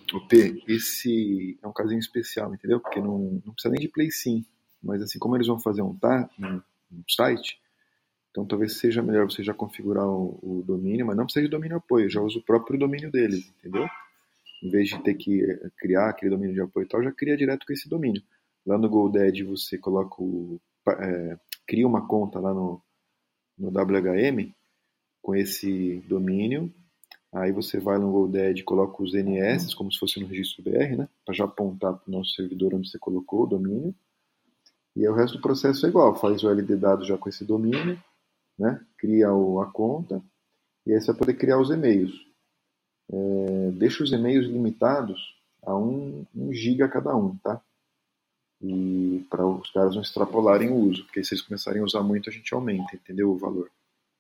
O P, esse é um casinho especial, entendeu? Porque não precisa nem de Play Sim. Mas assim, como eles vão fazer um site, então talvez seja melhor você já configurar o domínio, mas não precisa de domínio apoio, já usa o próprio domínio deles, entendeu? Em vez de ter que criar aquele domínio de apoio e tal, já cria direto com esse domínio. Lá no GoDaddy você coloca cria uma conta lá no WHM com esse domínio. Aí você vai no GoDaddy e coloca os NS, como se fosse no registro BR, né? Para já apontar para o nosso servidor onde você colocou o domínio. E aí o resto do processo é igual, faz o LD dado já com esse domínio, né? Cria a conta, e aí você vai poder criar os e-mails. Deixa os e-mails limitados a 1 giga cada um, tá? E para os caras não extrapolarem o uso, porque se eles começarem a usar muito, a gente aumenta, entendeu? O valor.